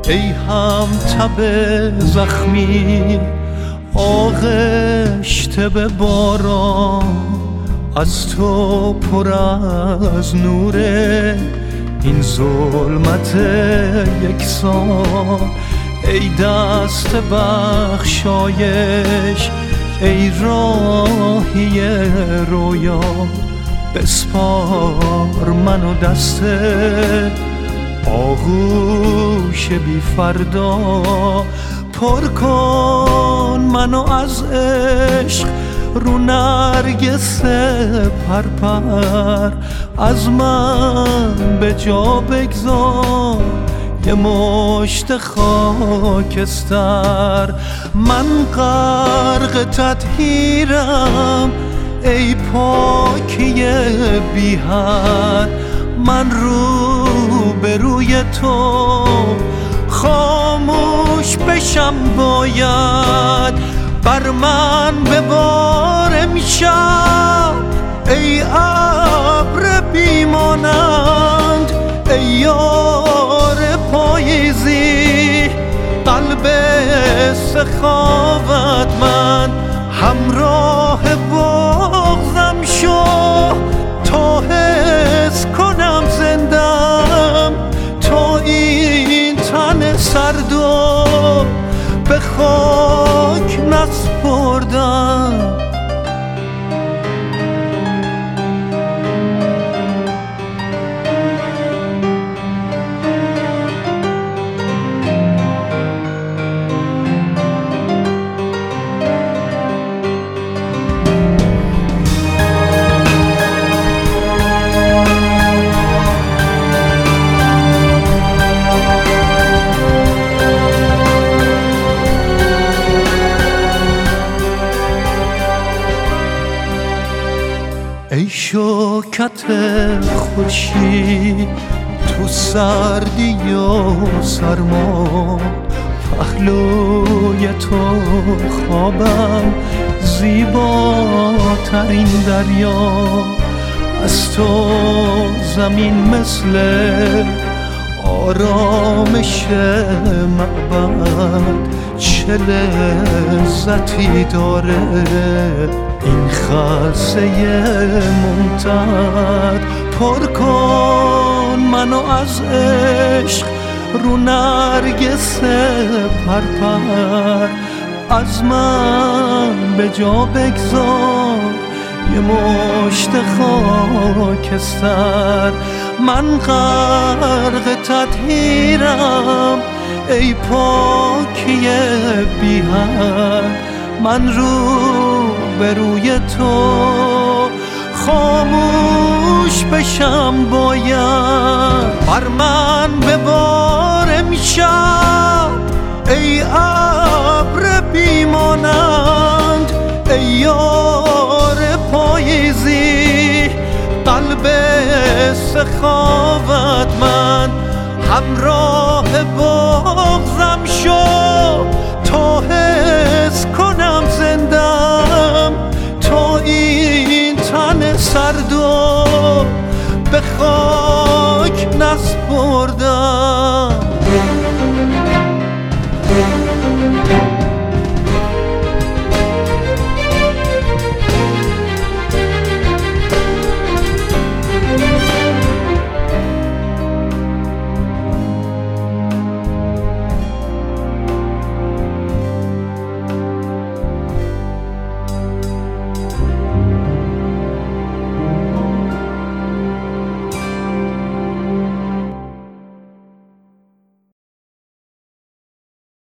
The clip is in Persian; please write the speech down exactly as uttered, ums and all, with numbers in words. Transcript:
ای هم تب زخمی آغشته به باران، از تو پر از نوره این ظلمت یکسان. ای دست بخشایش، ای راهی رویا، بسپار منو دست آغوش بی فردا. پر کن منو از عشق رو نرگس پرپر، از من به جا بگذار یه مشت خاکستر. من غرق تطهیرم ای پاکی بی حد، من رو به روی تو خاموش بشم باید. بر من ببار امشب ای ابر بیمانند، ای یار پاییزی قلب سخاوتمند. همراه بغضم شو تا حس کنم زندم، تا این تن سردو به خاک نسپردم. ای شوکت خورشید تو سردی و سرما، پهلوی تو خوابم زیباترین دریا. از تو زمین مثل آرامش معبد چه لذتی داره این خلسه ممتد. پر کن منو از عشق رو نرگس پرپر، از من به جا بگذار یه مشت خاکستر. من غرق تطهیرم ای پاکی بی حد، من رو به روی تو خاموش بشم باید. بر من ببار امشب ای ابر بیمانند، ای یار پاییزی قلب سخاوتمند. همراه بغضم شو تا حس کنم زندم، تا این تن سردو به خاک نسپردم.